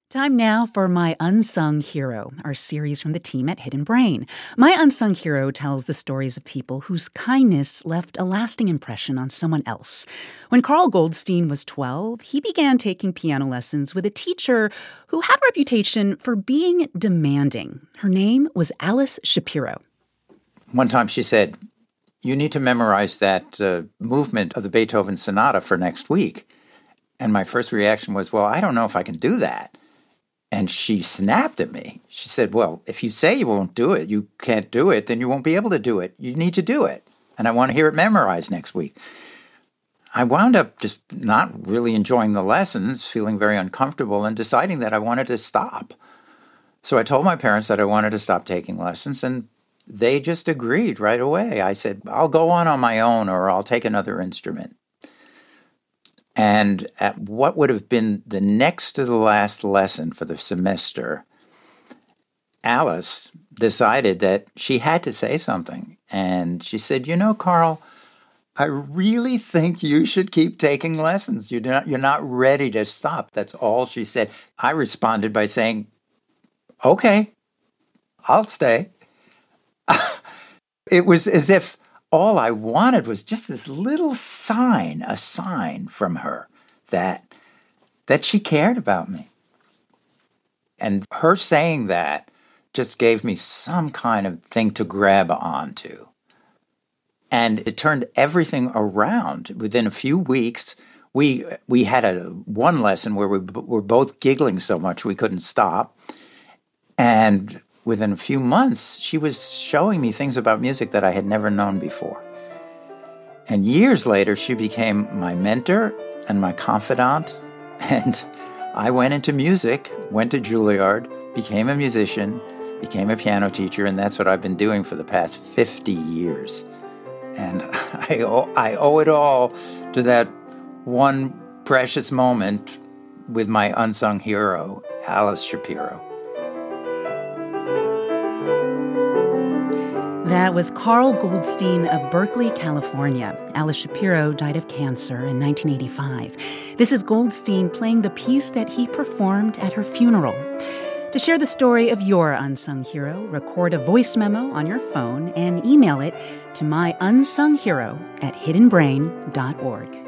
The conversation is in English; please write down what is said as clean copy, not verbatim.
Time now for My Unsung Hero, our series from the team at Hidden Brain. My Unsung Hero tells the stories of people whose kindness left a lasting impression on someone else. When Carl Goldstein was 12, he began taking piano lessons with a teacher who had a reputation for being demanding. Her name was Alice Shapiro. One time she said, "You need to memorize that movement of the Beethoven Sonata for next week." And my first reaction was, well, I don't know if I can do that. And she snapped at me. She said, well, if you say you won't do it, you can't do it, then you won't be able to do it. You need to do it. And I want to hear it memorized next week. I wound up just not really enjoying the lessons, feeling very uncomfortable, and deciding that I wanted to stop. So I told my parents that I wanted to stop taking lessons, and they just agreed right away. I said, I'll go on my own, or I'll take another instrument. And at what would have been the next to the last lesson for the semester, Alice decided that she had to say something. And she said, Carl, I really think you should keep taking lessons. You're not ready to stop. That's all she said. I responded by saying, okay, I'll stay. It was as if all I wanted was just this little sign, a sign from her that she cared about me. And her saying that just gave me some kind of thing to grab onto. And it turned everything around. Within a few weeks, we had one lesson where we were both giggling so much we couldn't stop. And within a few months, she was showing me things about music that I had never known before. And years later, she became my mentor and my confidant. And I went into music, went to Juilliard, became a musician, became a piano teacher, and that's what I've been doing for the past 50 years. And I owe it all to that one precious moment with my unsung hero, Alice Shapiro. That was Carl Goldstein of Berkeley, California. Alice Shapiro died of cancer in 1985. This is Goldstein playing the piece that he performed at her funeral. To share the story of your unsung hero, record a voice memo on your phone and email it to myunsunghero@hiddenbrain.org.